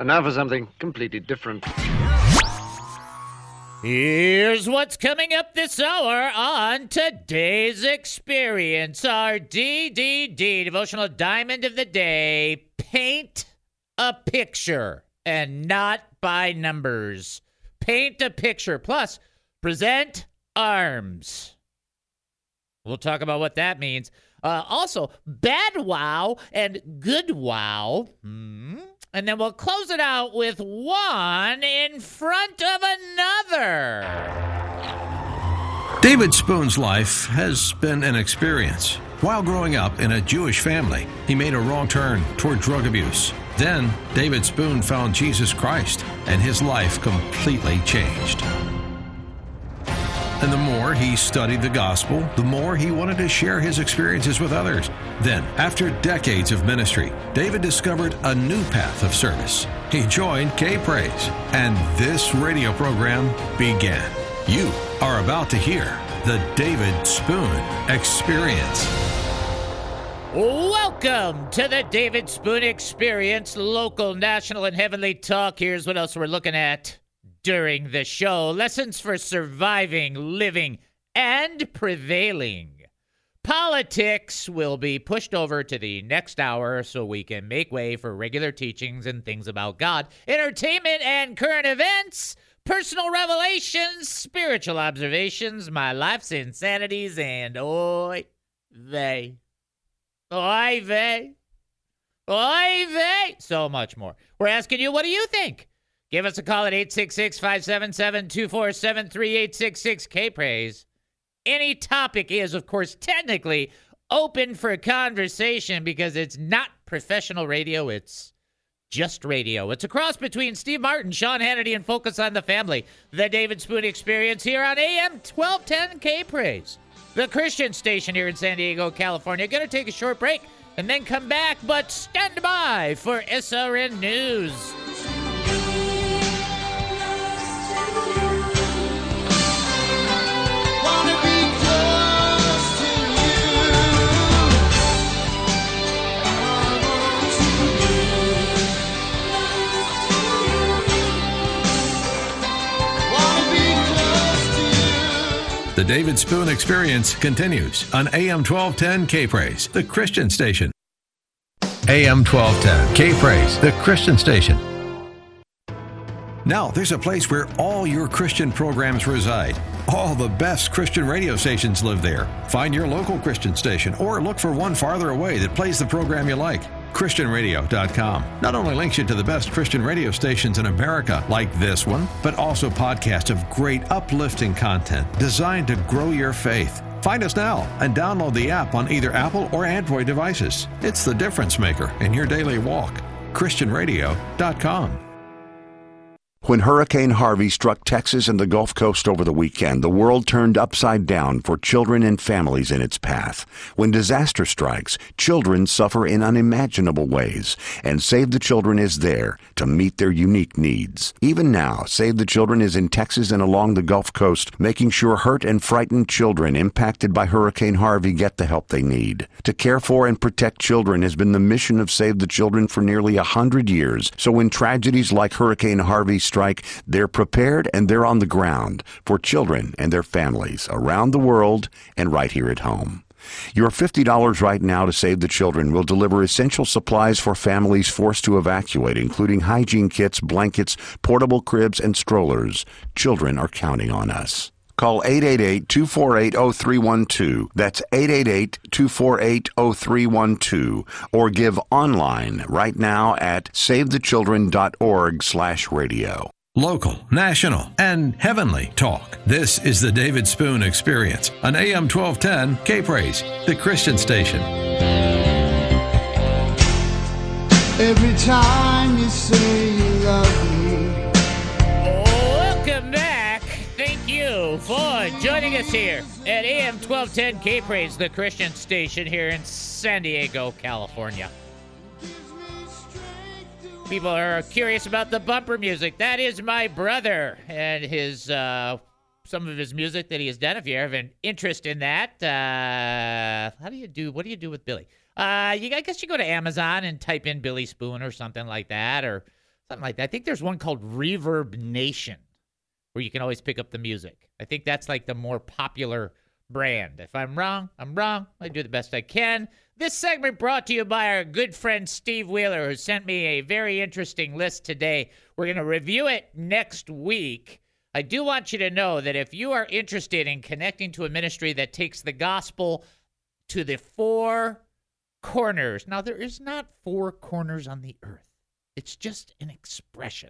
And now for something completely different. Here's what's coming up this hour on today's experience. Our DDD, Devotional Diamond of the Day. Paint a picture and not by numbers. Paint a picture. Plus, present arms. We'll talk about what that means. Also, bad wow and good wow. And then we'll close it out with one in front of another. David Spoon's life has been an experience. While growing up in a Jewish family, he made a wrong turn toward drug abuse. Then, David Spoon found Jesus Christ, and his life completely changed. And the more he studied the gospel, the more he wanted to share his experiences with others. Then, after decades of ministry, David discovered a new path of service. He joined K-Praise, and this radio program began. You are about to hear the David Spoon Experience. Welcome to the David Spoon Experience, local, national, and heavenly talk. Here's what else we're looking at during the show. Lessons for surviving, living, and prevailing. Politics will be pushed over to the next hour so we can make way for regular teachings and things about God, entertainment and current events, personal revelations, spiritual observations, my life's insanities, and oy vey. Oy vey. Oy vey. So much more. We're asking you, what do you think? Give us a call at 866-577-2473, 866-K-Praise. Any topic is, of course, technically open for conversation because it's not professional radio. It's just radio. It's a cross between Steve Martin, Sean Hannity, and Focus on the Family. The David Spoon Experience here on AM 1210 K-Praise, the Christian station here in San Diego, California. Going to take a short break and then come back, but stand by for SRN News. The David Spoon Experience continues on AM 1210 K-Praise, the Christian station. AM 1210 K-Praise, the Christian station. Now, there's a place where all your Christian programs reside. All the best Christian radio stations live there. Find your local Christian station or look for one farther away that plays the program you like. ChristianRadio.com not only links you to the best Christian radio stations in America, like this one, but also podcasts of great uplifting content designed to grow your faith. Find us now and download the app on either Apple or Android devices. It's the difference maker in your daily walk. ChristianRadio.com. When Hurricane Harvey struck Texas and the Gulf Coast over the weekend, the world turned upside down for children and families in its path. When disaster strikes, children suffer in unimaginable ways, and Save the Children is there to meet their unique needs. Even now, Save the Children is in Texas and along the Gulf Coast, making sure hurt and frightened children impacted by Hurricane Harvey get the help they need. To care for and protect children has been the mission of Save the Children for nearly 100 years, so when tragedies like Hurricane Harvey strike, they're prepared and they're on the ground for children and their families around the world and right here at home. Your $50 right now to Save the Children will deliver essential supplies for families forced to evacuate, including hygiene kits, blankets, portable cribs, and strollers. Children are counting on us. Call 888-248-0312. That's 888-248-0312. Or give online right now at savethechildren.org/radio. Local, national, and heavenly talk. This is the David Spoon Experience on AM 1210 K-Praise, the Christian station. Every time you say you love me. Welcome back. Thank you for joining us here at AM 1210 K-Praise, the Christian station here in San Diego, California. People are curious about the bumper music. That is my brother and his some of his music that he has done. If you have an interest in that, what do you do with Billy? I guess you go to Amazon and type in Billy Spoon or something like that, or Something like that. I think there's one called Reverb Nation where you can always pick up the music. I think that's like the more popular brand. If I'm wrong, I'm wrong. I do the best I can. This segment brought to you by our good friend Steve Wheeler, who sent me a very interesting list today. We're going to review it next week. I do want you to know that if you are interested in connecting to a ministry that takes the gospel to the four corners. Now, there is not four corners on the earth. It's just an expression.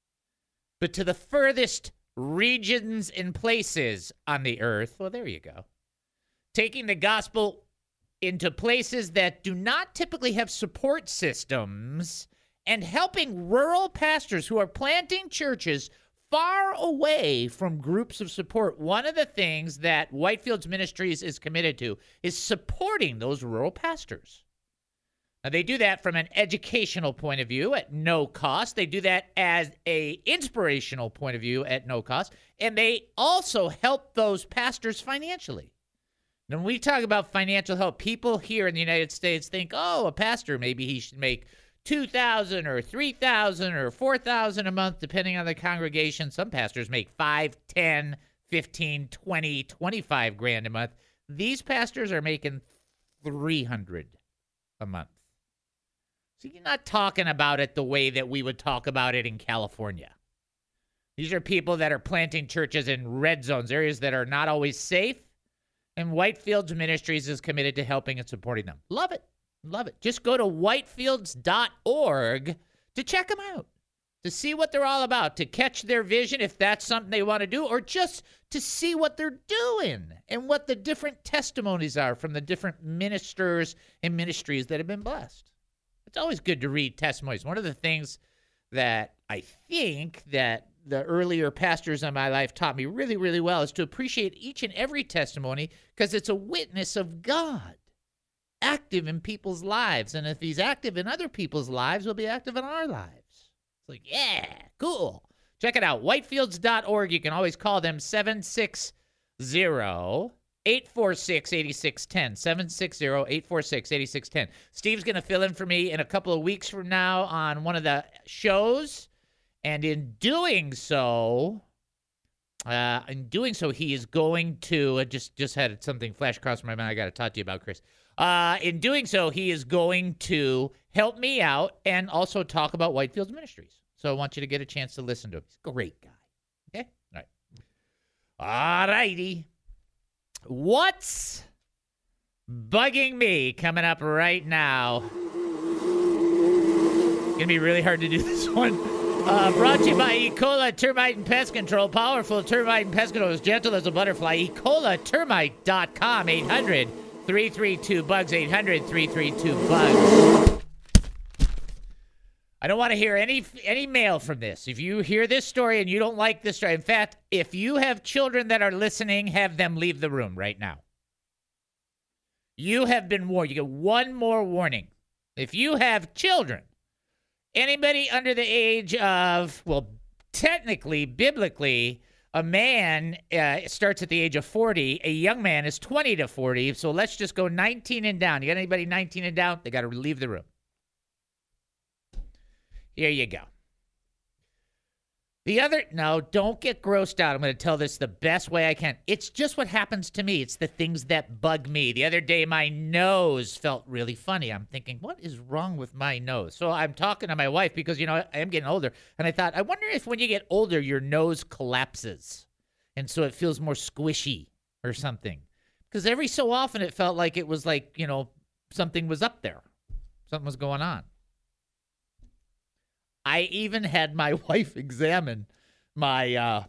But to the furthest regions and places on the earth, well, there you go. Taking the gospel into places that do not typically have support systems and helping rural pastors who are planting churches far away from groups of support. One of the things that Whitefields Ministries is committed to is supporting those rural pastors. Now, they do that from an educational point of view at no cost. They do that as an inspirational point of view at no cost. And they also help those pastors financially. Now, when we talk about financial help, people here in the United States think, oh, a pastor, maybe he should make $2,000 or $3,000 or $4,000 a month, depending on the congregation. Some pastors make $5,000, $10,000, $15,000, $20,000, $25,000 a month. These pastors are making $300 a month. So you're not talking about it the way that we would talk about it in California. These are people that are planting churches in red zones, areas that are not always safe, and Whitefields Ministries is committed to helping and supporting them. Love it. Love it. Just go to whitefields.org to check them out, to see what they're all about, to catch their vision if that's something they want to do, or just to see what they're doing and what the different testimonies are from the different ministers and ministries that have been blessed. It's always good to read testimonies. One of the things that I think that the earlier pastors in my life taught me really, really well is to appreciate each and every testimony because it's a witness of God active in people's lives. And if he's active in other people's lives, he'll be active in our lives. It's like, yeah, cool. Check it out, whitefields.org. You can always call them 760-846-8610. 760-846-8610. Steve's going to fill in for me in a couple of weeks from now on one of the shows. And in doing so, he is going to, just had something flash across my mind I got to talk to you about, Chris. In doing so, he is going to help me out and also talk about Whitefields Ministries. So I want you to get a chance to listen to him. He's a great guy. Okay? All right. All righty. What's bugging me coming up right now? Going to be really hard to do this one. Brought to you by Ecola Termite and Pest Control. Powerful termite and pest control is gentle as a butterfly. EcolaTermite.com. 800-332-BUGS. 800-332-BUGS. I don't want to hear any mail from this. If you hear this story and you don't like this story, in fact, if you have children that are listening, have them leave the room right now. You have been warned. You get one more warning. If you have children, anybody under the age of, well, technically, biblically, a man starts at the age of 40. A young man is 20 to 40. So let's just go 19 and down. You got anybody 19 and down? They got to leave the room. Here you go. No, don't get grossed out. I'm going to tell this the best way I can. It's just what happens to me. It's the things that bug me. The other day, my nose felt really funny. I'm thinking, what is wrong with my nose? So I'm talking to my wife because, I am getting older. And I thought, I wonder if when you get older, your nose collapses. And so it feels more squishy or something. Because every so often it felt like it was like, something was up there. Something was going on. I even had my wife examine my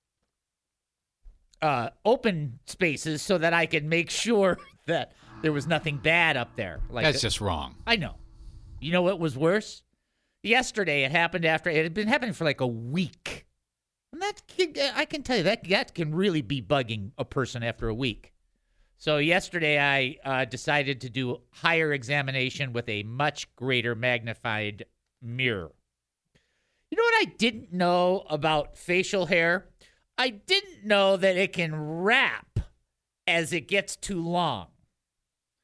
open spaces so that I could make sure that there was nothing bad up there. That's just wrong. I know. You know what was worse? Yesterday, it happened after it had been happening for like a week. And I can tell you that can really be bugging a person after a week. So yesterday, I decided to do higher examination with a much greater magnified mirror. You know what I didn't know about facial hair? I didn't know that it can wrap as it gets too long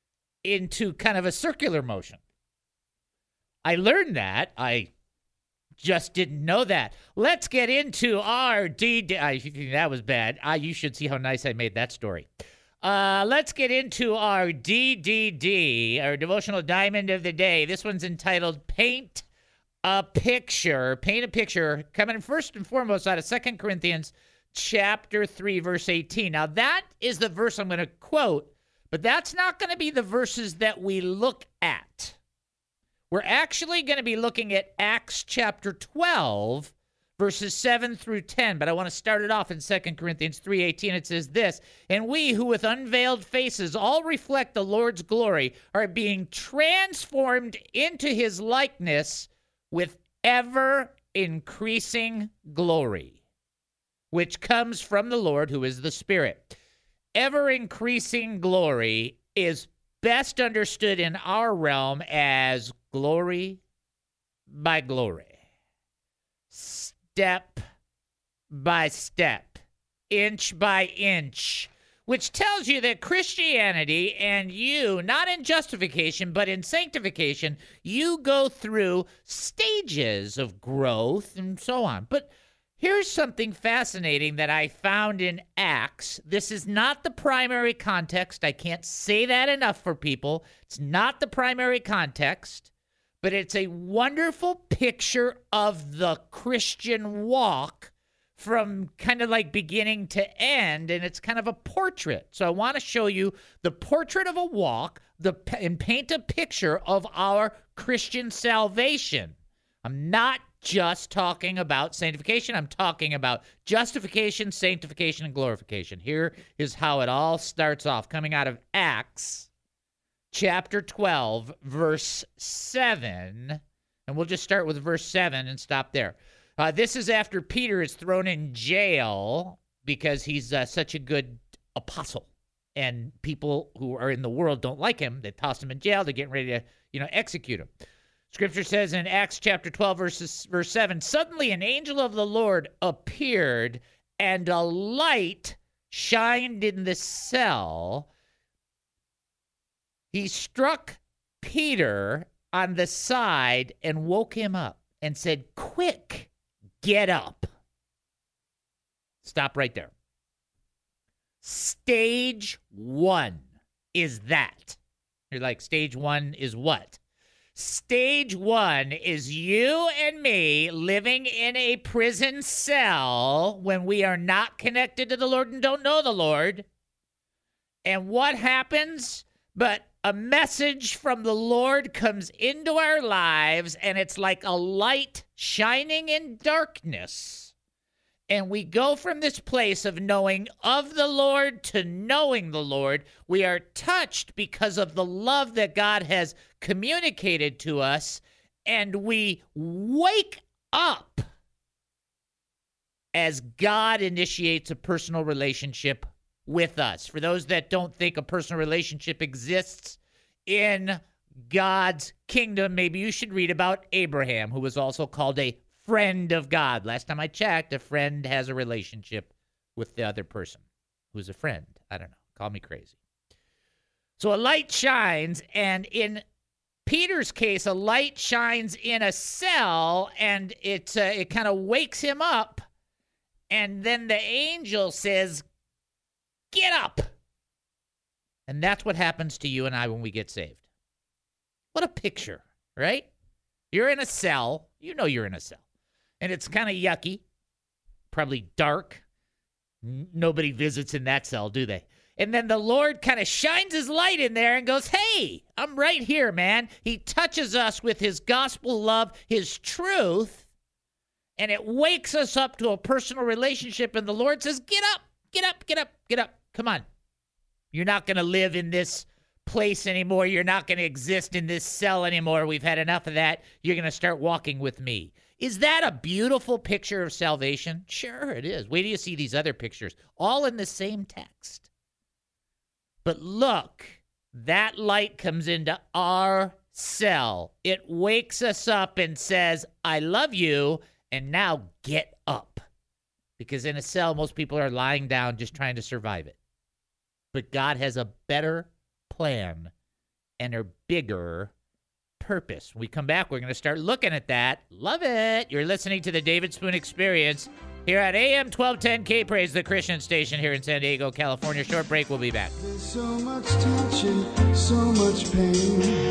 into kind of a circular motion. I learned that. I Just didn't know that. Let's get into our that was bad. You should see how nice I made that story. Let's get into our DDD, our devotional diamond of the day. This one's entitled Paint a Picture. Paint a Picture, coming first and foremost out of 2 Corinthians chapter 3, verse 18. Now, that is the verse I'm going to quote, but that's not going to be the verses that we look at. We're actually going to be looking at Acts chapter 12, verses 7 through 10, but I want to start it off in 2 Corinthians 3:18. It says this, "And we who with unveiled faces all reflect the Lord's glory are being transformed into his likeness with ever-increasing glory, which comes from the Lord who is the Spirit." Ever-increasing glory is best understood in our realm as glory by glory, step by step, inch by inch, which tells you that Christianity and you, not in justification, but in sanctification, you go through stages of growth and so on. But here's something fascinating that I found in Acts. This is not the primary context. I can't say that enough for people. It's not the primary context, but it's a wonderful picture of the Christian walk from kind of like beginning to end, and it's kind of a portrait. So I want to show you the portrait of a walk and paint a picture of our Christian salvation. I'm not just talking about sanctification. I'm talking about justification, sanctification, and glorification. Here is how it all starts off, coming out of Acts chapter 12, verse 7. And we'll just start with verse 7 and stop there. This is after Peter is thrown in jail because he's such a good apostle. And people who are in the world don't like him. They toss him in jail. They're getting ready to, execute him. Scripture says in Acts chapter 12, verse 7, "Suddenly an angel of the Lord appeared, and a light shined in the cell. He struck Peter on the side and woke him up and said, 'Quick, get up.'" Stop right there. Stage one is that. You're like, stage one is what? Stage one is you and me living in a prison cell when we are not connected to the Lord and don't know the Lord. And what happens? But a message from the Lord comes into our lives, and it's like a light shining in darkness. And we go from this place of knowing of the Lord to knowing the Lord. We are touched because of the love that God has communicated to us, and we wake up as God initiates a personal relationship with us. For those that don't think a personal relationship exists in God's kingdom, maybe you should read about Abraham, who was also called a friend of God. Last time I checked, a friend has a relationship with the other person who's a friend. I don't know. Call me crazy. So a light shines, and in Peter's case, a light shines in a cell, and it kind of wakes him up, and then the angel says, "Get up." And that's what happens to you and I when we get saved. What a picture, right? You're in a cell. You know you're in a cell. And it's kind of yucky, probably dark. Nobody visits in that cell, do they? And then the Lord kind of shines his light in there and goes, "Hey, I'm right here, man." He touches us with his gospel love, his truth, and it wakes us up to a personal relationship. And the Lord says, "Get up, get up, get up, get up. Come on. You're not going to live in this place anymore. You're not going to exist in this cell anymore. We've had enough of that. You're going to start walking with me." Is that a beautiful picture of salvation? Sure, it is. Wait till you see these other pictures, all in the same text. But look, that light comes into our cell. It wakes us up and says, "I love you, and now get up." Because in a cell, most people are lying down just trying to survive it. But God has a better plan and a bigger purpose. When we come back, we're going to start looking at that. Love it. You're listening to the David Spoon Experience here at AM 1210 K-Praise, the Christian station here in San Diego, California. Short break. We'll be back. There's so much tension, so much pain.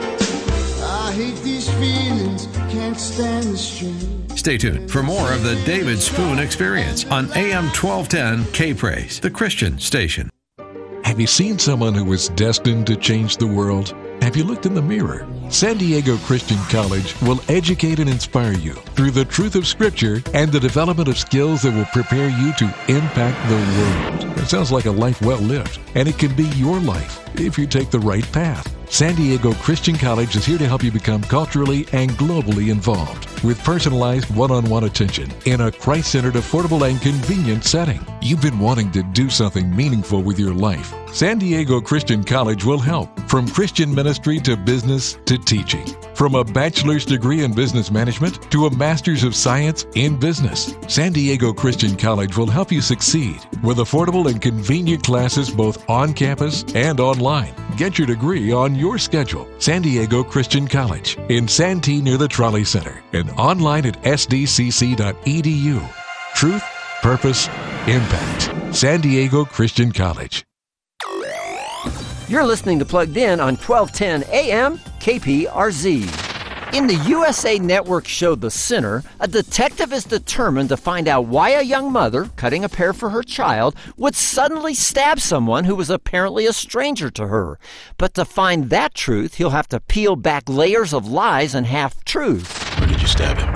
I hate these feelings, can't stand the strain. Stay tuned for more of the David Spoon Experience on AM 1210 K-Praise, the Christian station. Have you seen someone who was destined to change the world? Have you looked in the mirror? San Diego Christian College will educate and inspire you through the truth of Scripture and the development of skills that will prepare you to impact the world. It sounds like a life well lived, and it can be your life if you take the right path. San Diego Christian College is here to help you become culturally and globally involved with personalized one-on-one attention in a Christ-centered, affordable, and convenient setting. You've been wanting to do something meaningful with your life. San Diego Christian College will help, from Christian ministry to business to teaching. From a bachelor's degree in business management to a master's of science in business, San Diego Christian College will help you succeed with affordable and convenient classes both on campus and online. Get your degree on your schedule. San Diego Christian College in Santee near the Trolley Center and online at sdcc.edu. Truth, purpose, impact. San Diego Christian College. You're listening to Plugged In on 1210 AM KPRZ. In the USA Network show The Sinner, a detective is determined to find out why a young mother, cutting a pear for her child, would suddenly stab someone who was apparently a stranger to her. But to find that truth, he'll have to peel back layers of lies and half-truths. Where did you stab him?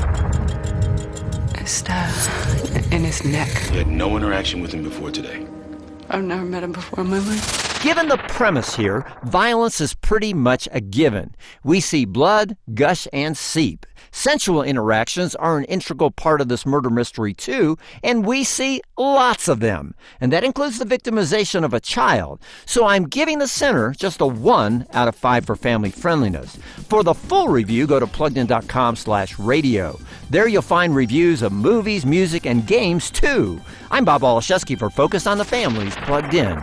I stabbed in his neck. You had no interaction with him before today. I've never met him before in my life. Given the premise here, violence is pretty much a given. We see blood, gush, and seep. Sensual interactions are an integral part of this murder mystery too, and we see lots of them. And that includes the victimization of a child. So I'm giving The Sinner just a 1 out of 5 for family friendliness. For the full review, go to pluggedin.com/radio. There you'll find reviews of movies, music, and games too. I'm Bob Olszewski for Focus on the Family's Plugged In.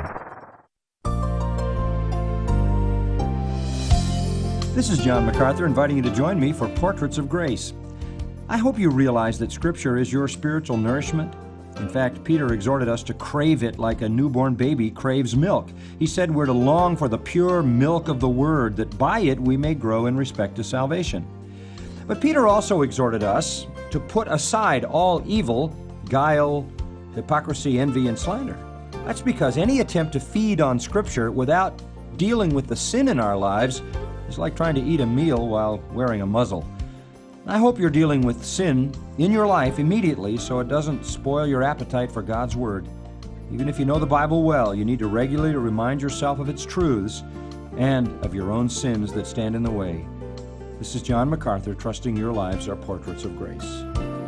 This is John MacArthur inviting you to join me for Portraits of Grace. I hope you realize that Scripture is your spiritual nourishment. In fact, Peter exhorted us to crave it like a newborn baby craves milk. He said we're to long for the pure milk of the Word, that by it we may grow in respect to salvation. But Peter also exhorted us to put aside all evil, guile, hypocrisy, envy, and slander. That's because any attempt to feed on Scripture without dealing with the sin in our lives is like trying to eat a meal while wearing a muzzle. I hope you're dealing with sin in your life immediately so it doesn't spoil your appetite for God's Word. Even if you know the Bible well, you need to regularly remind yourself of its truths and of your own sins that stand in the way. This is John MacArthur, trusting your lives are portraits of grace.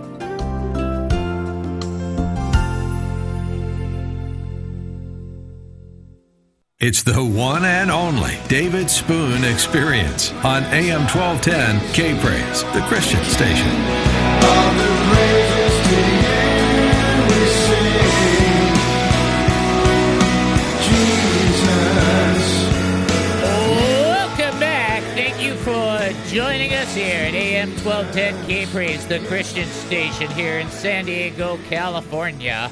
It's the one and only David Spoon Experience on AM 1210 K-Praise, the Christian station. All the praises to you we sing, Jesus. Welcome back. Thank you for joining us here at AM 1210 K-Praise, the Christian station here in San Diego, California.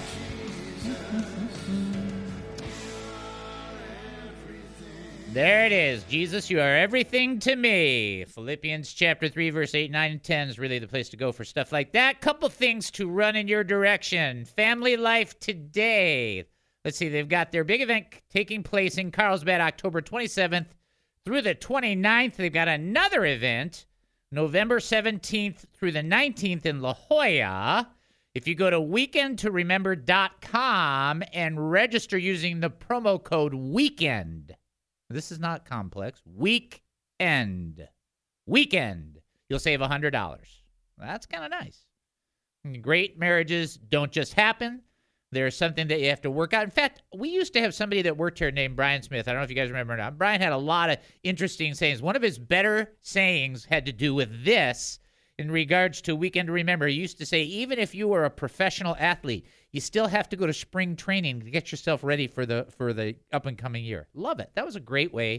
There it is. Jesus, you are everything to me. Philippians chapter 3, verse 8, 9, and 10 is really the place to go for stuff like that. Couple things to run in your direction. Family Life Today. Let's see, they've got their big event taking place in Carlsbad, October 27th through the 29th. They've got another event, November 17th through the 19th in La Jolla. If you go to weekendtoremember.com and register using the promo code WEEKEND, this is not complex. Weekend. You'll save $100. That's kind of nice. Great marriages don't just happen. There's something that you have to work out. In fact, we used to have somebody that worked here named Brian Smith. I don't know if you guys remember or not. Brian had a lot of interesting sayings. One of his better sayings had to do with this in regards to Weekend to Remember. He used to say, even if you were a professional athlete, you still have to go to spring training to get yourself ready for the up and coming year. Love it. That was a great way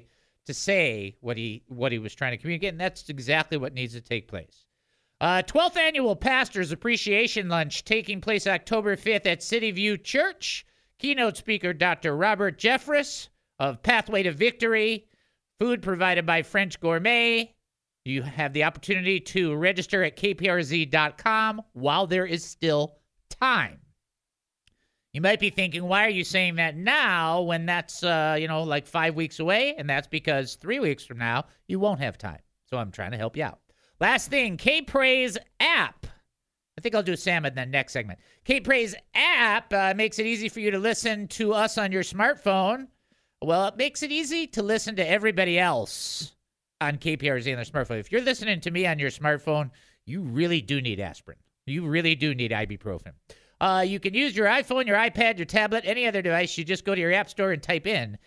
to say what he was trying to communicate, and that's exactly what needs to take place. 12th Annual Pastors Appreciation Lunch taking place October 5th at City View Church. Keynote speaker Dr. Robert Jeffress of Pathway to Victory. Food provided by French Gourmet. You have the opportunity to register at kprz.com while there is still time. You might be thinking, why are you saying that now when that's, like 5 weeks away? And that's because 3 weeks from now, you won't have time. So I'm trying to help you out. Last thing, K-Praise app. I think I'll do Sam in the next segment. K-Praise app makes it easy for you to listen to us on your smartphone. Well, it makes it easy to listen to everybody else on KPRZ on their smartphone. If you're listening to me on your smartphone, you really do need aspirin. You really do need ibuprofen. You can use your iPhone, your iPad, your tablet, any other device. You just go to your app store and type in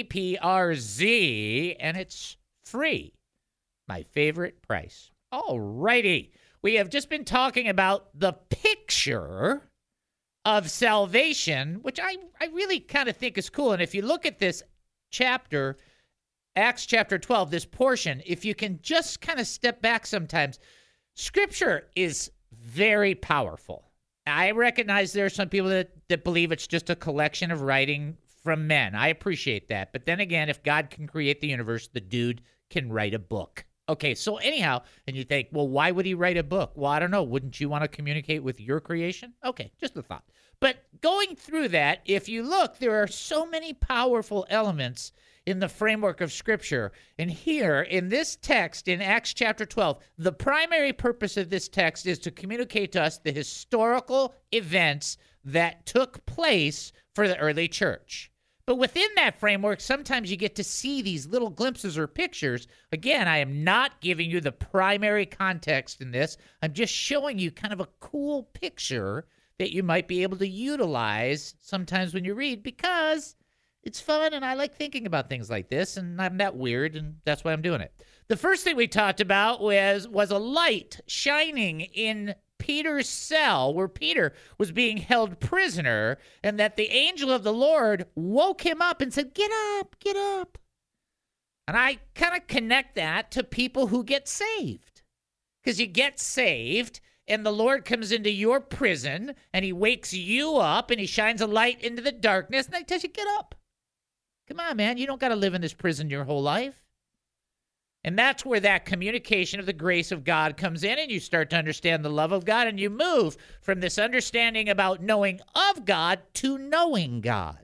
KPRZ, and it's free. My favorite price. All righty. We have just been talking about the picture of salvation, which I really kind of think is cool. And if you look at this chapter, Acts chapter 12, this portion, if you can just kind of step back sometimes, Scripture is very powerful. I recognize there are some people that believe it's just a collection of writing from men. I appreciate that. But then again, if God can create the universe, the dude can write a book. Okay, so anyhow, and you think, well, why would he write a book? Well, I don't know. Wouldn't you want to communicate with your creation? Okay, just a thought. But going through that, if you look, there are so many powerful elements in the framework of Scripture. And here, in this text, in Acts chapter 12, the primary purpose of this text is to communicate to us the historical events that took place for the early church. But within that framework, sometimes you get to see these little glimpses or pictures. Again, I am not giving you the primary context in this. I'm just showing you kind of a cool picture that you might be able to utilize sometimes when you read, because it's fun and I like thinking about things like this, and I'm that weird, and that's why I'm doing it. The first thing we talked about was a light shining in Peter's cell where Peter was being held prisoner, and that the angel of the Lord woke him up and said, "Get up, get up." And I kind of connect that to people who get saved, because you get saved and the Lord comes into your prison and he wakes you up and he shines a light into the darkness and he tells you, get up. Come on, man. You don't got to live in this prison your whole life. And that's where that communication of the grace of God comes in, and you start to understand the love of God, and you move from this understanding about knowing of God to knowing God.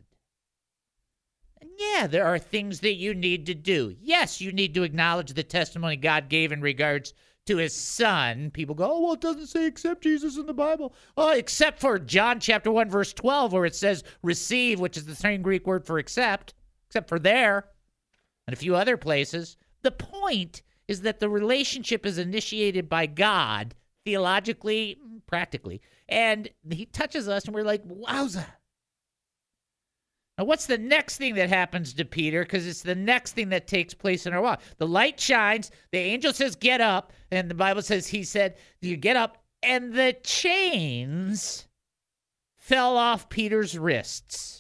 And yeah, there are things that you need to do. Yes, you need to acknowledge the testimony God gave in regards to his son. People go, oh, well, it doesn't say accept Jesus in the Bible. Oh, except for John chapter 1, verse 12, where it says receive, which is the same Greek word for accept, except for there and a few other places. The point is that the relationship is initiated by God, theologically, practically, and he touches us, and we're like, wowza. Now, what's the next thing that happens to Peter? Because it's the next thing that takes place in our walk. The light shines, the angel says, get up, and the Bible says he said, you get up, and the chains fell off Peter's wrists.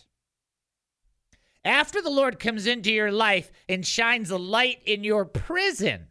After the Lord comes into your life and shines a light in your prison,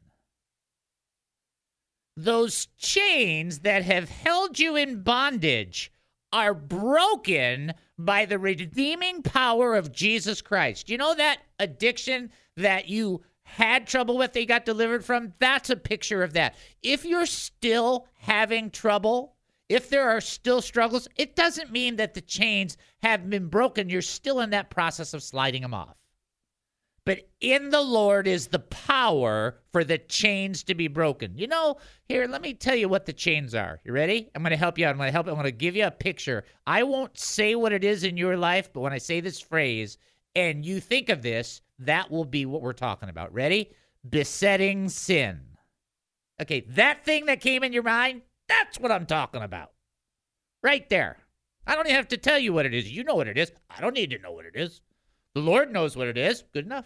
those chains that have held you in bondage are broken by the redeeming power of Jesus Christ. You know that addiction that you had trouble with, that you got delivered from? That's a picture of that. If you're still having trouble, if there are still struggles, it doesn't mean that the chains have been broken. You're still in that process of sliding them off. But in the Lord is the power for the chains to be broken. You know, here, let me tell you what the chains are. You ready? I'm going to help you out. I'm going to give you a picture. I won't say what it is in your life, but when I say this phrase and you think of this, that will be what we're talking about. Ready? Besetting sin. Okay, that thing that came in your mind, that's what I'm talking about. Right there. I don't even have to tell you what it is. You know what it is. I don't need to know what it is. The Lord knows what it is. Good enough.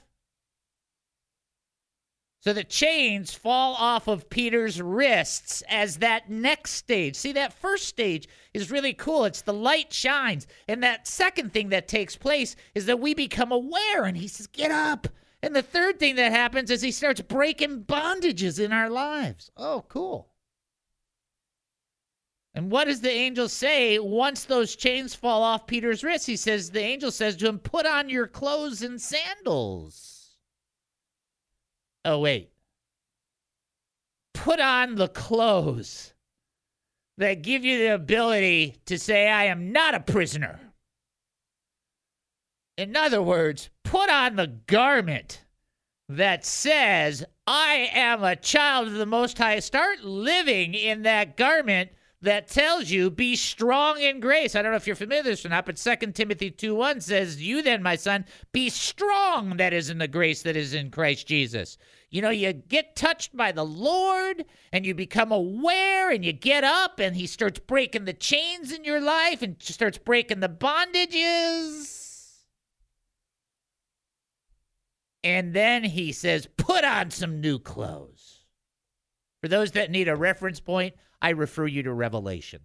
So the chains fall off of Peter's wrists as that next stage. See, that first stage is really cool. It's the light shines. And that second thing that takes place is that we become aware. And he says, get up. And the third thing that happens is he starts breaking bondages in our lives. Oh, cool. And what does the angel say once those chains fall off Peter's wrists? The angel says to him, put on your clothes and sandals. Oh, wait. Put on the clothes that give you the ability to say, I am not a prisoner. In other words, put on the garment that says, I am a child of the Most High. Start living in that garment that tells you, be strong in grace. I don't know if you're familiar with this or not, but 2 Timothy 2:1 says, you then, my son, be strong that is in the grace that is in Christ Jesus. You know, you get touched by the Lord and you become aware and you get up and he starts breaking the chains in your life and starts breaking the bondages. And then he says, put on some new clothes. For those that need a reference point, I refer you to Revelation,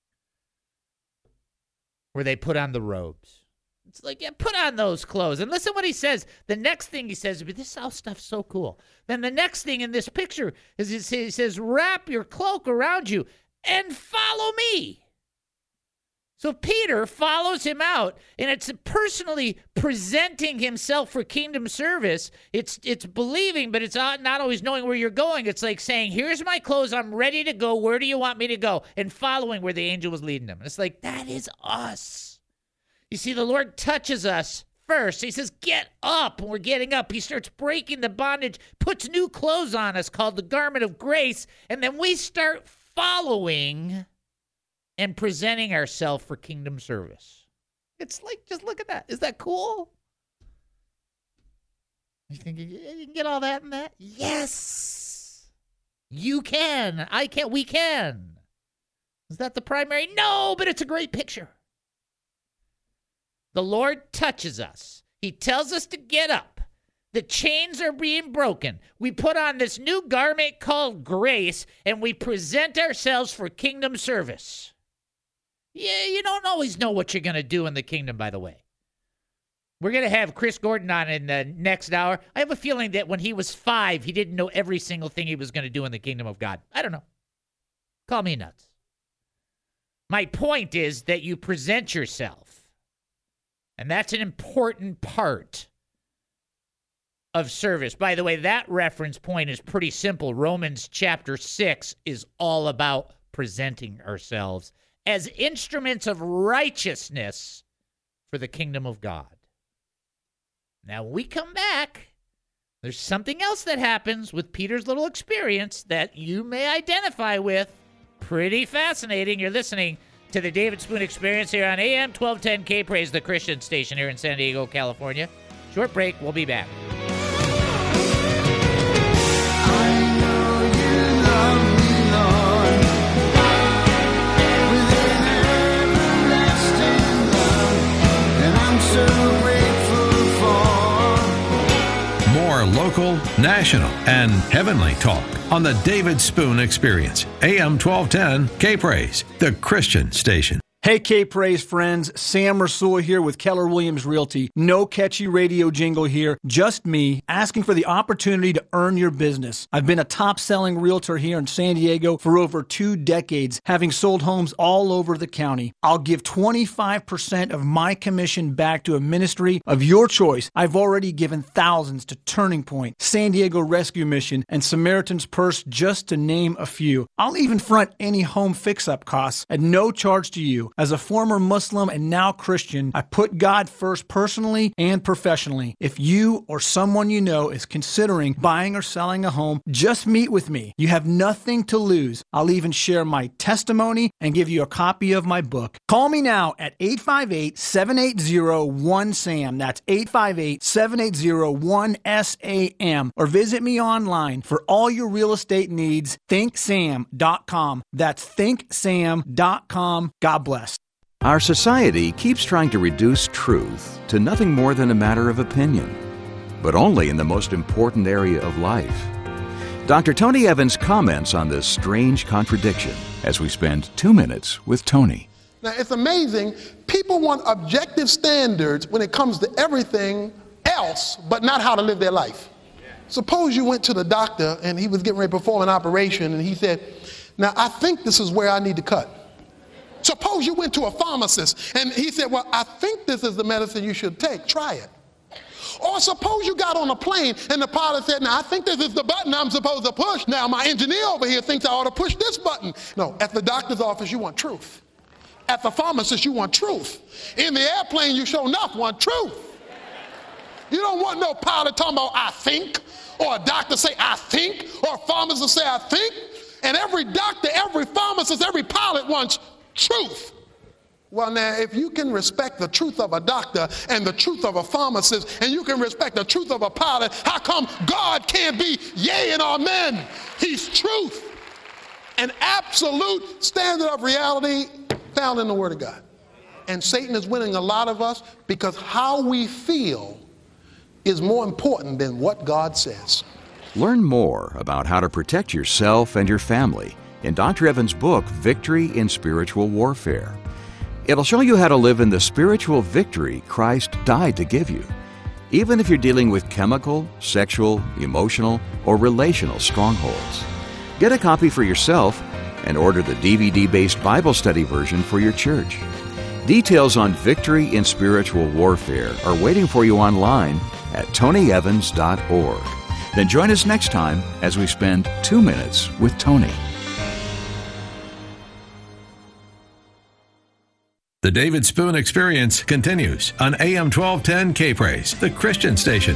where they put on the robes. It's like, yeah, put on those clothes. And listen what he says. The next thing he says, this all stuff's so cool. Then the next thing in this picture is he says, wrap your cloak around you and follow me. So Peter follows him out, and it's personally presenting himself for kingdom service. It's believing, but it's not always knowing where you're going. It's like saying, here's my clothes, I'm ready to go. Where do you want me to go? And following where the angel was leading him. And it's like, that is us. You see, the Lord touches us first. He says, get up. And we're getting up. He starts breaking the bondage, puts new clothes on us called the garment of grace, and then we start following and presenting ourselves for kingdom service. It's like, just look at that. Is that cool? You think you can get all that in that? Yes. You can. I can. We can. Is that the primary? No, but it's a great picture. The Lord touches us. He tells us to get up. The chains are being broken. We put on this new garment called grace, and we present ourselves for kingdom service. Yeah, you don't always know what you're going to do in the kingdom, by the way. We're going to have Chris Gordon on in the next hour. I have a feeling that when he was 5, he didn't know every single thing he was going to do in the kingdom of God. I don't know. Call me nuts. My point is that you present yourself. And that's an important part of service. By the way, that reference point is pretty simple. Romans chapter 6 is all about presenting ourselves as instruments of righteousness for the kingdom of God. Now, when we come back, there's something else that happens with Peter's little experience that you may identify with. Pretty fascinating. You're listening to the David Spoon Experience here on AM 1210 K-Praise, the Christian station here in San Diego, California. Short break. We'll be back. More local, national, and heavenly talk on the David Spoon Experience. AM 1210 K-Praise, the Christian station. Hey, K-Praise friends, Sam Rasul here with Keller Williams Realty. No catchy radio jingle here, just me asking for the opportunity to earn your business. I've been a top-selling realtor here in San Diego for over 2 decades, having sold homes all over the county. I'll give 25% of my commission back to a ministry of your choice. I've already given thousands to Turning Point, San Diego Rescue Mission, and Samaritan's Purse, just to name a few. I'll even front any home fix-up costs at no charge to you. As a former Muslim and now Christian, I put God first personally and professionally. If you or someone you know is considering buying or selling a home, just meet with me. You have nothing to lose. I'll even share my testimony and give you a copy of my book. Call me now at 858-780-1SAM. That's 858-780-1SAM. Or visit me online for all your real estate needs, thinksam.com. That's thinksam.com. God bless. Our society keeps trying to reduce truth to nothing more than a matter of opinion, but only in the most important area of life. Dr. Tony Evans comments on this strange contradiction as we spend 2 minutes with Tony. Now, it's amazing. People want objective standards when it comes to everything else, but not how to live their life. Suppose you went to the doctor and he was getting ready to perform an operation and he said, now I think this is where I need to cut. Suppose you went to a pharmacist and he said, well, I think this is the medicine you should take. Try it. Or suppose you got on a plane and the pilot said, now I think this is the button I'm supposed to push. Now my engineer over here thinks I ought to push this button. No, at the doctor's office you want truth. At the pharmacist you want truth. In the airplane you sure enough want truth. You don't want no pilot talking about I think, or a doctor say I think, or a pharmacist say I think. And every doctor, every pharmacist, every pilot wants truth. Well, now, if you can respect the truth of a doctor and the truth of a pharmacist, and you can respect the truth of a pilot, how come God can't be yea and amen? He's truth. An absolute standard of reality found in the Word of God. And Satan is winning a lot of us because how we feel is more important than what God says. Learn more about how to protect yourself and your family in Dr. Evans' book, Victory in Spiritual Warfare. It'll show you how to live in the spiritual victory Christ died to give you, even if you're dealing with chemical, sexual, emotional, or relational strongholds. Get a copy for yourself and order the DVD-based Bible study version for your church. Details on Victory in Spiritual Warfare are waiting for you online at tonyevans.org. Then join us next time as we spend 2 minutes with Tony. The David Spoon Experience continues on AM 1210 K-Praise, the Christian station.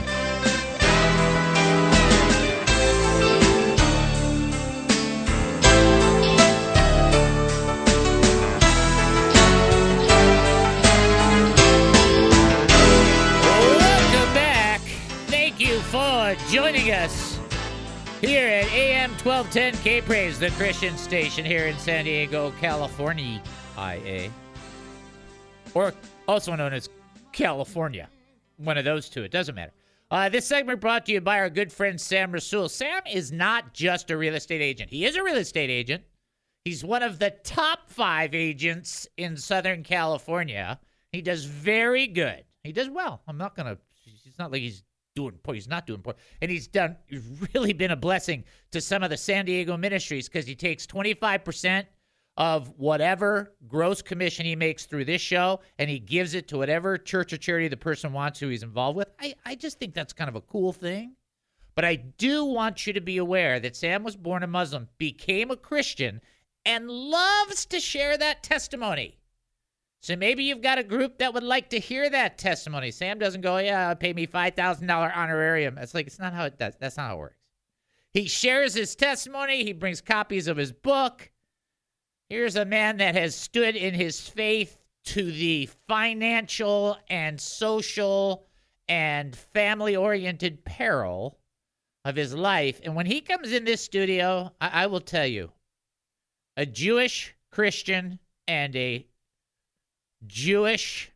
Welcome back. Thank you for joining us here at AM 1210 K-Praise, the Christian station here in San Diego, California, IA. Or also known as California. One of those two. It doesn't matter. This segment brought to you by our good friend Sam Rasul. Sam is not just a real estate agent. He is a real estate agent. He's one of the top 5 agents in Southern California. He does very good. He does well. It's not like he's doing poor. He's not doing poor. And he's really been a blessing to some of the San Diego ministries because he takes 25% of whatever gross commission he makes through this show, and he gives it to whatever church or charity the person wants who he's involved with. I just think that's kind of a cool thing. But I do want you to be aware that Sam was born a Muslim, became a Christian, and loves to share that testimony. So maybe you've got a group that would like to hear that testimony. Sam doesn't go, yeah, pay me $5,000 honorarium. It's like, it's not how it does. That's not how it works. He shares his testimony. He brings copies of his book. Here's a man that has stood in his faith to the financial and social and family-oriented peril of his life. And when he comes in this studio, I will tell you, a Jewish Christian and a Jewish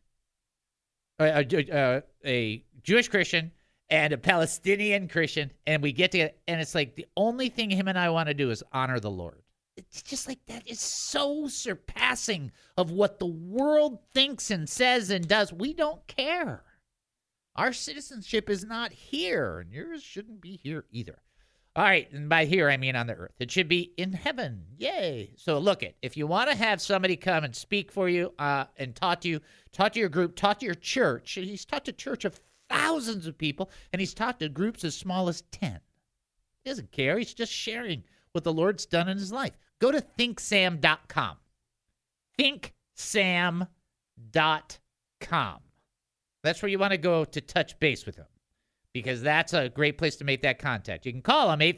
Christian and a Palestinian Christian, and we get together, and it's like the only thing him and I want to do is honor the Lord. It's just like that is so surpassing of what the world thinks and says and does. We don't care. Our citizenship is not here, and yours shouldn't be here either. All right, and by here I mean on the earth. It should be in heaven. Yay. So look it, if you want to have somebody come and speak for you and talk to your group, talk to your church. He's taught to church of thousands of people, and he's taught to groups as small as 10. He doesn't care. He's just sharing what the Lord's done in his life. Go to thinksam.com. Thinksam.com. That's where you want to go to touch base with him, because that's a great place to make that contact. You can call him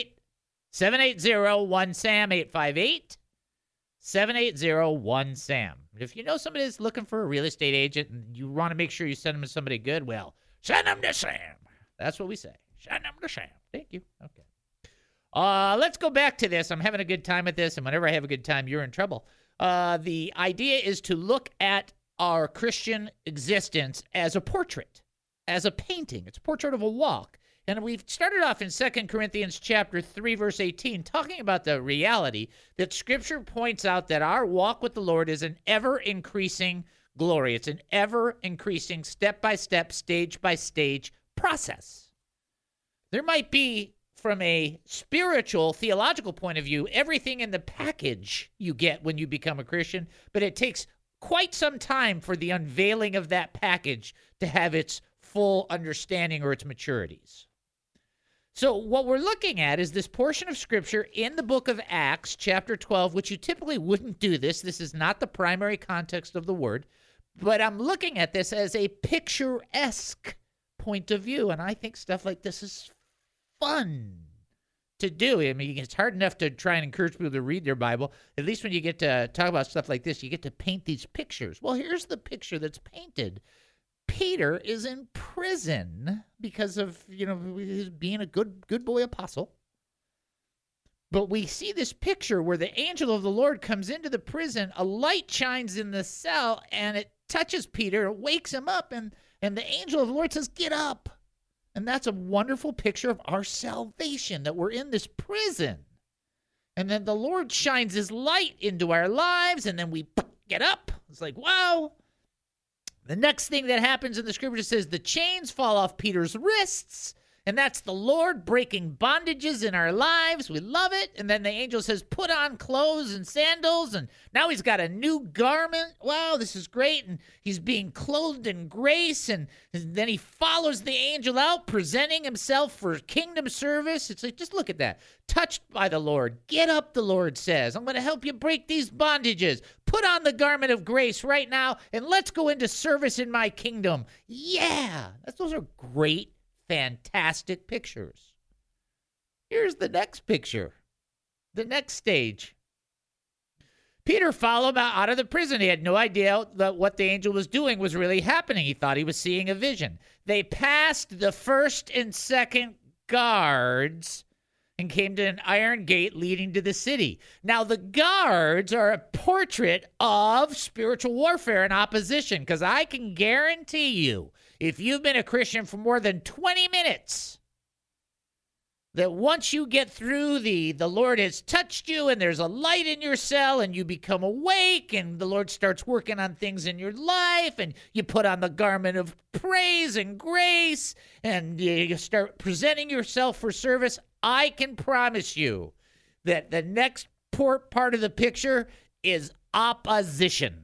858-780-1SAM, 858-780-1SAM. If you know somebody that's looking for a real estate agent and you want to make sure you send them to somebody good, well, send them to Sam. That's what we say. Send them to Sam. Thank you. Okay. Let's go back to this. I'm having a good time at this, and whenever I have a good time, you're in trouble. The idea is to look at our Christian existence as a portrait, as a painting. It's a portrait of a walk. And we've started off in 2 Corinthians chapter 3, verse 18, talking about the reality that Scripture points out that our walk with the Lord is an ever-increasing, glory. It's an ever-increasing, step-by-step, stage-by-stage process. There might be, from a spiritual, theological point of view, everything in the package you get when you become a Christian, but it takes quite some time for the unveiling of that package to have its full understanding or its maturities. So what we're looking at is this portion of Scripture in the book of Acts, chapter 12, which you typically wouldn't do this. This is not the primary context of the word, but I'm looking at this as a picturesque point of view, and I think stuff like this is fun to do. I mean, it's hard enough to try and encourage people to read their Bible. At least when you get to talk about stuff like this, you get to paint these pictures. Well, here's the picture that's painted. Peter is in prison because of, his being a good boy apostle. But we see this picture where the angel of the Lord comes into the prison, a light shines in the cell, and it touches Peter, it wakes him up, and the angel of the Lord says, "Get up." And that's a wonderful picture of our salvation, that we're in this prison. And then the Lord shines his light into our lives, and then we get up. It's like, wow. The next thing that happens in the scripture says the chains fall off Peter's wrists, and that's the Lord breaking bondages in our lives. We love it. And then the angel says, put on clothes and sandals, and now he's got a new garment. Wow, this is great. And he's being clothed in grace, and then he follows the angel out, presenting himself for kingdom service. It's like, just look at that. Touched by the Lord. Get up, the Lord says. I'm going to help you break these bondages. Put on the garment of grace right now, and let's go into service in my kingdom. Yeah, those are great, fantastic pictures. Here's the next picture, the next stage. Peter followed him out of the prison. He had no idea that what the angel was doing was really happening. He thought he was seeing a vision. They passed the first and second guards and came to an iron gate leading to the city. Now, the guards are a portrait of spiritual warfare and opposition, because I can guarantee you, if you've been a Christian for more than 20 minutes, that once you get through the Lord has touched you and there's a light in your cell and you become awake and the Lord starts working on things in your life and you put on the garment of praise and grace and you start presenting yourself for service, I can promise you that the next part of the picture is opposition.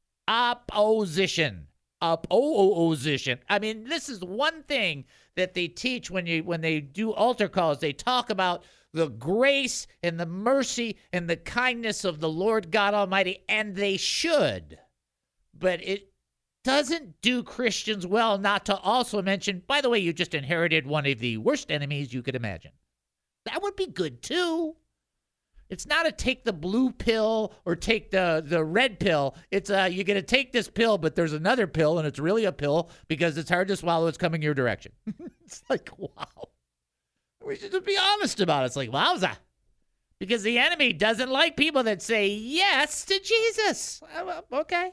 Opposition. Opposition. I mean, this is one thing that they teach when they do altar calls. They talk about the grace and the mercy and the kindness of the Lord God Almighty, and they should. But it doesn't do Christians well not to also mention, by the way, you just inherited one of the worst enemies you could imagine. That would be good too. It's not a take the blue pill or take the red pill. It's you're going to take this pill, but there's another pill, and it's really a pill because it's hard to swallow. It's coming your direction. It's like, wow. We should just be honest about it. It's like, wowza. Because the enemy doesn't like people that say yes to Jesus. Okay.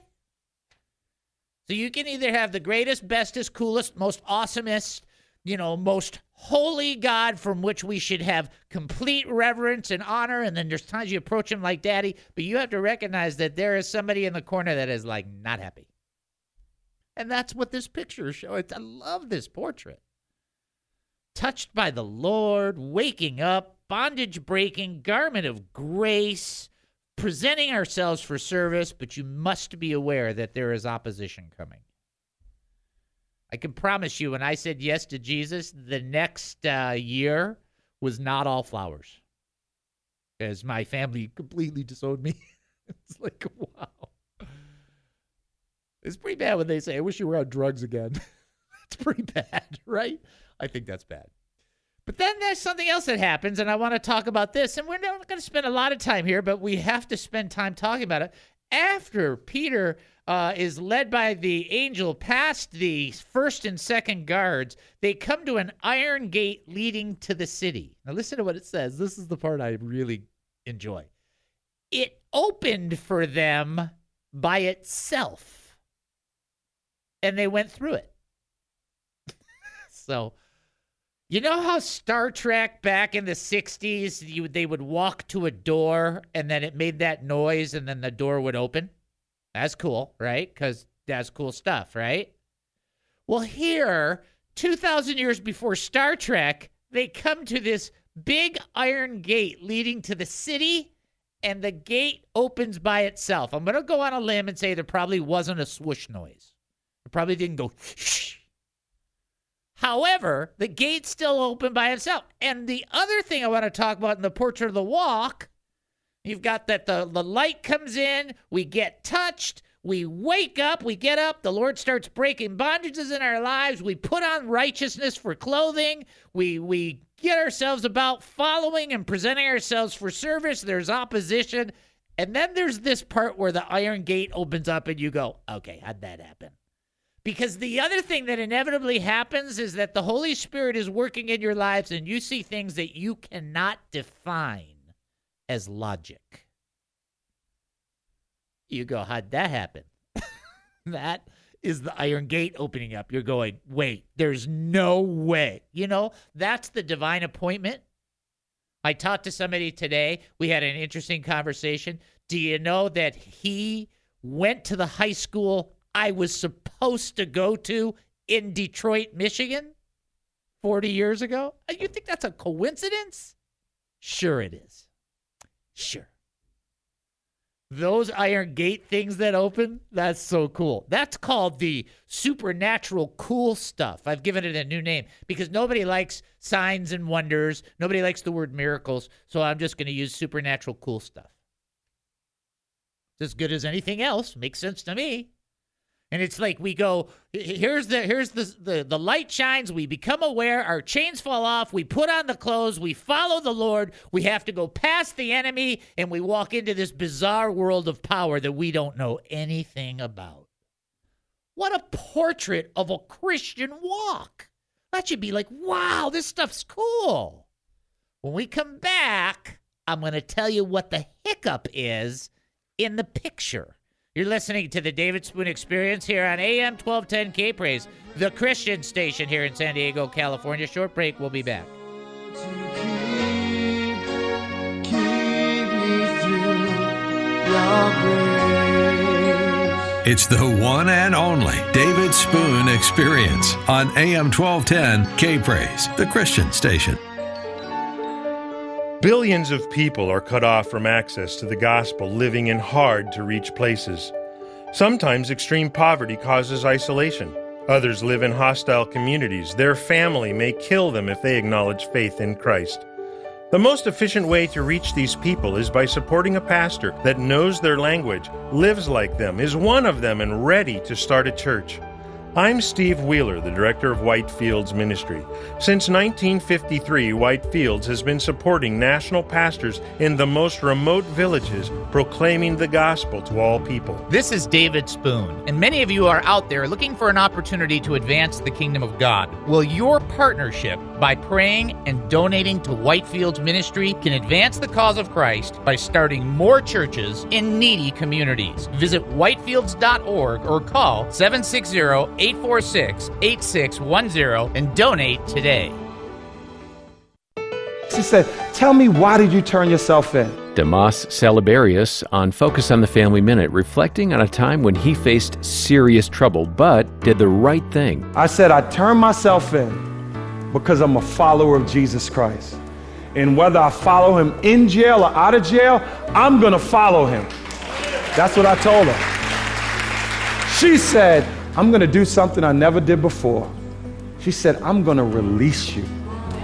So you can either have the greatest, bestest, coolest, most awesomest, most holy God from which we should have complete reverence and honor, and then there's times you approach him like daddy, but you have to recognize that there is somebody in the corner that is like not happy. And that's what this picture is showing. I love this portrait. Touched by the Lord, waking up, bondage breaking, garment of grace, presenting ourselves for service, but you must be aware that there is opposition coming. I can promise you, when I said yes to Jesus, the next year was not all flowers, as my family completely disowned me. It's like, wow. It's pretty bad when they say, I wish you were on drugs again. It's pretty bad, right? I think that's bad. But then there's something else that happens, and I want to talk about this. And we're not going to spend a lot of time here, but we have to spend time talking about it. After Peter is led by the angel past the first and second guards, they come to an iron gate leading to the city. Now listen to what it says. This is the part I really enjoy. It opened for them by itself, and they went through it. So, you know how Star Trek back in the 60s, they would walk to a door and then it made that noise and then the door would open? That's cool, right? Because That's cool stuff, right? Well, here, 2,000 years before Star Trek, they come to this big iron gate leading to the city, and the gate opens by itself. I'm going to go on a limb and say there probably wasn't a swoosh noise. It probably didn't go shh. However, the gate's still open by itself. And the other thing I want to talk about in the Portrait of the Walk, you've got that the light comes in, we get touched, we wake up, we get up, the Lord starts breaking bondages in our lives, we put on righteousness for clothing, we get ourselves about following and presenting ourselves for service, there's opposition, and then there's this part where the iron gate opens up and you go, okay, how'd that happen? Because the other thing that inevitably happens is that the Holy Spirit is working in your lives and you see things that you cannot define as logic. You go, how'd that happen? That is the iron gate opening up. You're going, wait, there's no way. You know, that's the divine appointment. I talked to somebody today. We had an interesting conversation. Do you know that he went to the high school I was supposed to go to in Detroit, Michigan 40 years ago? You think that's a coincidence? Sure it is. Sure. Those iron gate things that open, that's so cool. That's called the supernatural cool stuff. I've given it a new name because nobody likes signs and wonders. Nobody likes the word miracles, so I'm just going to use supernatural cool stuff. It's as good as anything else. Makes sense to me. And it's like we go, here's the light shines, we become aware, our chains fall off, we put on the clothes, we follow the Lord, we have to go past the enemy, and we walk into this bizarre world of power that we don't know anything about. What a portrait of a Christian walk. That should be like, wow, this stuff's cool. When we come back, I'm going to tell you what the hiccup is in the picture. You're listening to the David Spoon Experience here on AM 1210 K-Praise, the Christian station here in San Diego, California. Short break. We'll be back. Keep me through your grace. It's the one and only David Spoon Experience on AM 1210 K-Praise, the Christian station. Billions of people are cut off from access to the gospel, living in hard-to-reach places. Sometimes extreme poverty causes isolation. Others live in hostile communities. Their family may kill them if they acknowledge faith in Christ. The most efficient way to reach these people is by supporting a pastor that knows their language, lives like them, is one of them, and ready to start a church. I'm Steve Wheeler, the director of Whitefields Ministry. Since 1953, Whitefields has been supporting national pastors in the most remote villages, proclaiming the gospel to all people. This is David Spoon, and many of you are out there looking for an opportunity to advance the kingdom of God. Well, your partnership by praying and donating to Whitefields Ministry can advance the cause of Christ by starting more churches in needy communities. Visit whitefields.org or call 760-846-8610 and donate today. She said, tell me, why did you turn yourself in? Damas Salibarius on Focus on the Family Minute, reflecting on a time when he faced serious trouble, but did the right thing. I said, I turned myself in because I'm a follower of Jesus Christ. And whether I follow him in jail or out of jail, I'm going to follow him. That's what I told her. She said, I'm going to do something I never did before. She said, I'm going to release you.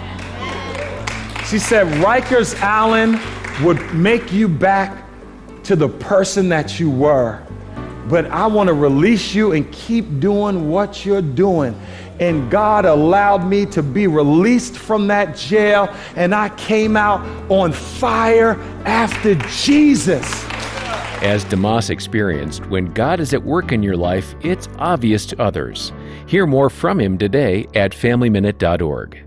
She said, Rikers Island would make you back to the person that you were. But I want to release you and keep doing what you're doing. And God allowed me to be released from that jail, and I came out on fire after Jesus. As Damas experienced, when God is at work in your life, it's obvious to others. Hear more from him today at FamilyMinute.org.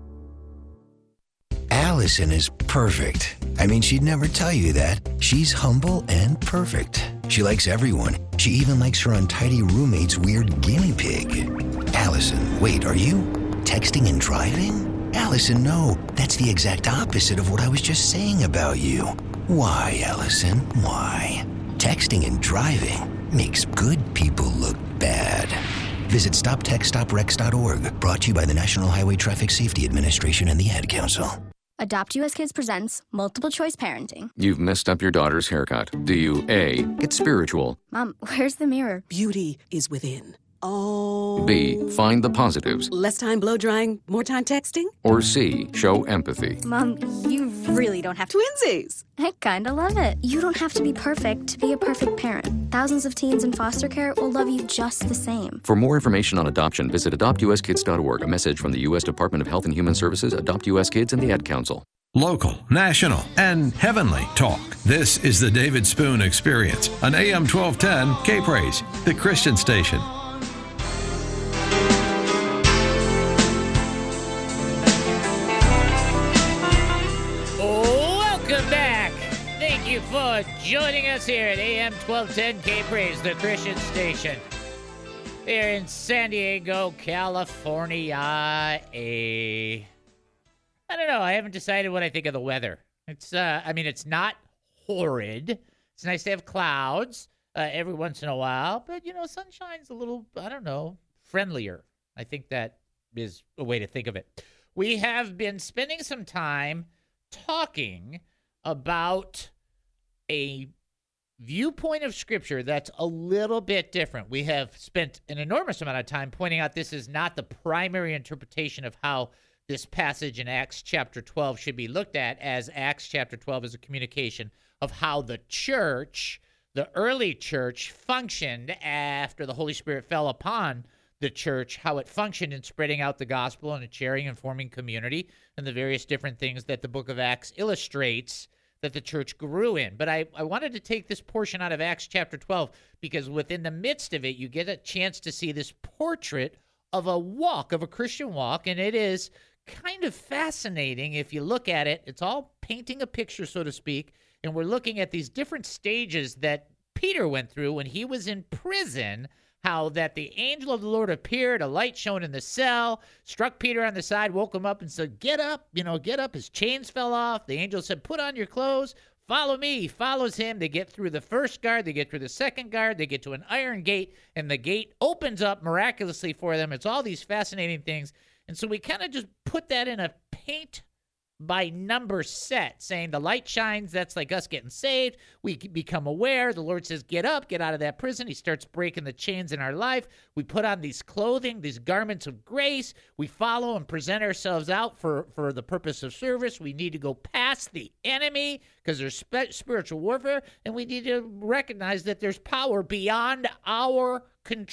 Allison is perfect. I mean, she'd never tell you that. She's humble and perfect. She likes everyone. She even likes her untidy roommate's weird guinea pig. Allison, wait, are you texting and driving? Allison, no, that's the exact opposite of what I was just saying about you. Why, Allison, why? Texting and driving? makes good people look bad. Visit StopTextStopWrecks.org, brought to you by the National Highway Traffic Safety Administration and the Ad Council. Adopt US Kids presents Multiple Choice Parenting. You've messed up your daughter's haircut. Do you A, get spiritual? Mom, where's the mirror? Beauty is within. Oh. B, find the positives? Less time blow drying, more time texting? Or C, show empathy? Mom, you really don't have to. Twinsies! I kinda love it. You don't have to be perfect to be a perfect parent. Thousands of teens in foster care will love you just the same. For more information on adoption, visit adoptuskids.org. A message from the U.S. Department of Health and Human Services, Adopt U.S. Kids, and the Ad Council. Local, national, and heavenly talk. This is the David Spoon Experience on AM 1210 K-Praise, the Christian station. Welcome back. Thank you for joining us here at AM 1210 K-Praise, the Christian station. Here in San Diego, California. I don't know. I haven't decided what I think of the weather. It's not horrid. It's nice to have clouds every once in a while, but, sunshine's a little, friendlier. I think that is a way to think of it. We have been spending some time talking about a viewpoint of Scripture that's a little bit different. We have spent an enormous amount of time pointing out this is not the primary interpretation of how this passage in Acts chapter 12 should be looked at, as Acts chapter 12 is a communication of how the church, the early church, functioned after the Holy Spirit fell upon the church, how it functioned in spreading out the gospel and sharing and forming community, and the various different things that the book of Acts illustrates that the church grew in. But I wanted to take this portion out of Acts chapter 12 because within the midst of it, you get a chance to see this portrait of a walk, of a Christian walk, and it is kind of fascinating if you look at it. It's all painting a picture, so to speak, and we're looking at these different stages that Peter went through when he was in prison, how that the angel of the Lord appeared, a light shone in the cell, struck Peter on the side, woke him up and said, get up, get up. His chains fell off. The angel said, put on your clothes, follow me. He follows him. They get through the first guard. They get through the second guard. They get to an iron gate, and the gate opens up miraculously for them. It's all these fascinating things. And so we kind of just put that in a paint by number set, saying the light shines. That's like us getting saved. We become aware. The Lord says, get up, get out of that prison. He starts breaking the chains in our life. We put on these clothing, these garments of grace. We follow and present ourselves out for the purpose of service. We need to go past the enemy because there's spiritual warfare, and we need to recognize that there's power beyond our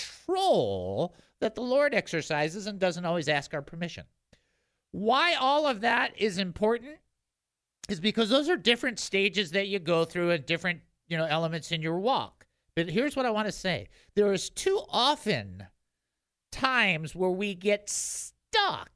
control that the Lord exercises and doesn't always ask our permission. Why all of that is important is because those are different stages that you go through and different, elements in your walk. But here's what I want to say. There is too often times where we get stuck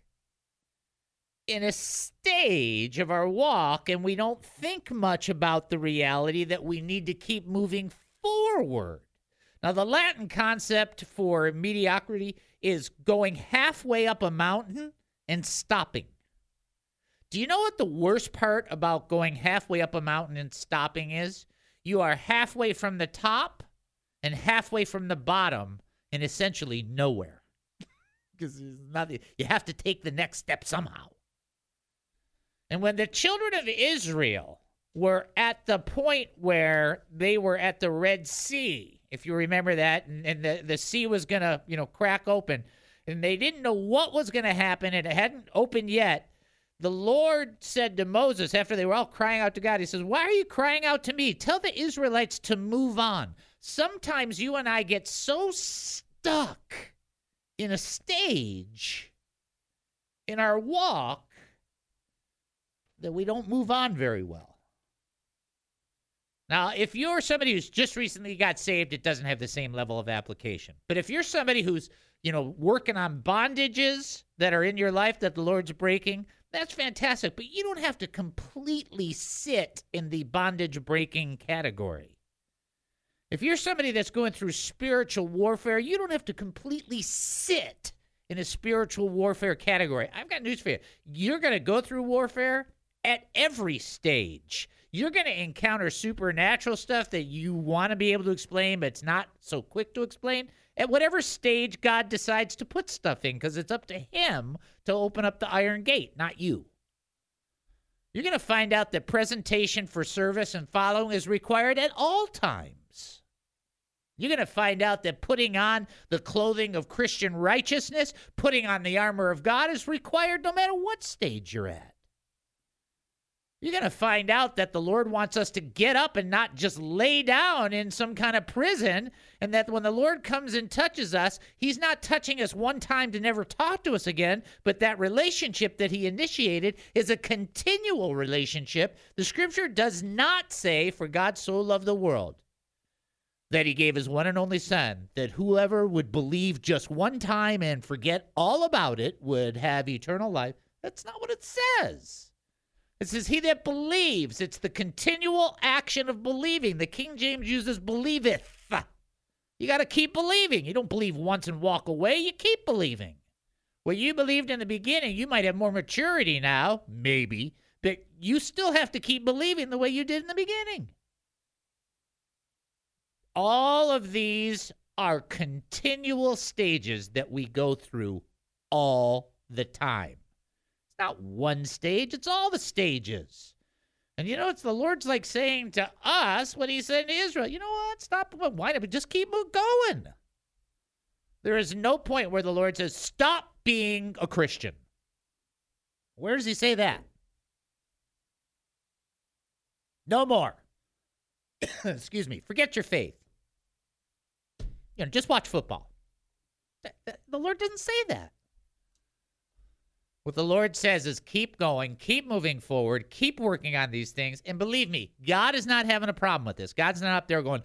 in a stage of our walk and we don't think much about the reality that we need to keep moving forward. Now, the Latin concept for mediocrity is going halfway up a mountain and stopping. Do you know what the worst part about going halfway up a mountain and stopping is? You are halfway from the top and halfway from the bottom and essentially nowhere. Because you have to take the next step somehow. And when the children of Israel were at the point where they were at the Red Sea, if you remember that, and the sea was going to, crack open, and they didn't know what was going to happen, and it hadn't opened yet. The Lord said to Moses, after they were all crying out to God, he says, why are you crying out to me? Tell the Israelites to move on. Sometimes you and I get so stuck in a stage in our walk that we don't move on very well. Now, if you're somebody who's just recently got saved, it doesn't have the same level of application. But if you're somebody who's working on bondages that are in your life that the Lord's breaking, that's fantastic. But you don't have to completely sit in the bondage breaking category. If you're somebody that's going through spiritual warfare, you don't have to completely sit in a spiritual warfare category. I've got news for you. You're going to go through warfare at every stage. You're going to encounter supernatural stuff that you want to be able to explain, but it's not so quick to explain at whatever stage God decides to put stuff in, because it's up to him to open up the iron gate, not you. You're going to find out that presentation for service and following is required at all times. You're going to find out that putting on the clothing of Christian righteousness, putting on the armor of God is required no matter what stage you're at. You're going to find out that the Lord wants us to get up and not just lay down in some kind of prison, and that when the Lord comes and touches us, he's not touching us one time to never talk to us again, but that relationship that he initiated is a continual relationship. The scripture does not say, for God so loved the world, that he gave his one and only son, that whoever would believe just one time and forget all about it would have eternal life. That's not what it says. It says, he that believes. It's the continual action of believing. The King James uses believeth. You got to keep believing. You don't believe once and walk away. You keep believing. What you believed in the beginning, you might have more maturity now, maybe, but you still have to keep believing the way you did in the beginning. All of these are continual stages that we go through all the time. Not one stage, it's all the stages. And you know, it's the Lord's like saying to us what he said to Israel. You know what? Stop. Why not? Just keep going. There is no point where the Lord says, stop being a Christian. Where does he say that? No more. Excuse me. Forget your faith. Just watch football. The Lord doesn't say that. What the Lord says is keep going, keep moving forward, keep working on these things. And believe me, God is not having a problem with this. God's not up there going,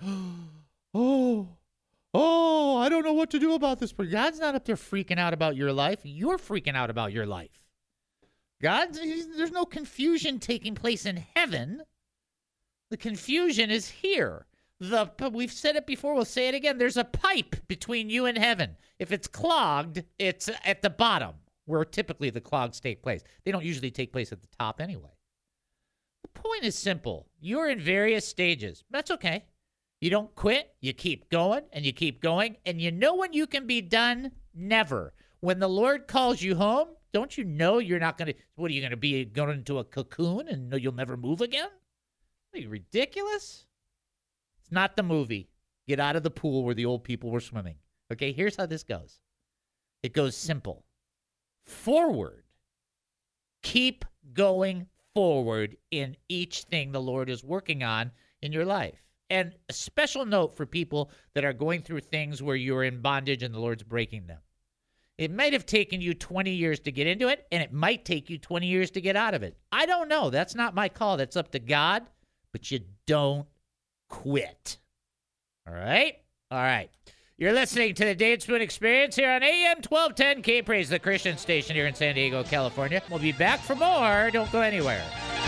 I don't know what to do about this. But God's not up there freaking out about your life. You're freaking out about your life. There's no confusion taking place in heaven. The confusion is here. We've said it before, we'll say it again. There's a pipe between you and heaven. If it's clogged, it's at the bottom, where typically the clogs take place. They don't usually take place at the top anyway. The point is simple. You're in various stages. That's okay. You don't quit. You keep going, and you keep going. And you know when you can be done? Never. When the Lord calls you home, don't you know you're not going to, what are you going to be, going into a cocoon and know you'll never move again? Are you ridiculous? It's not the movie. Get out of the pool where the old people were swimming. Okay, here's how this goes. It goes simple. Forward. Keep going forward in each thing the Lord is working on in your life. And a special note for people that are going through things where you're in bondage and the Lord's breaking them. It might have taken you 20 years to get into it, and it might take you 20 years to get out of it. I don't know. That's not my call. That's up to God. But you don't quit. All right? All right. You're listening to the David Spoon Experience here on AM 1210 K-Praise, the Christian station here in San Diego, California. We'll be back for more. Don't go anywhere.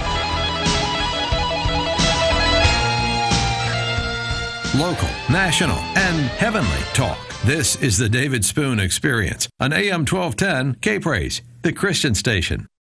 Local, national, and heavenly talk. This is the David Spoon Experience on AM 1210 K-Praise, the Christian station.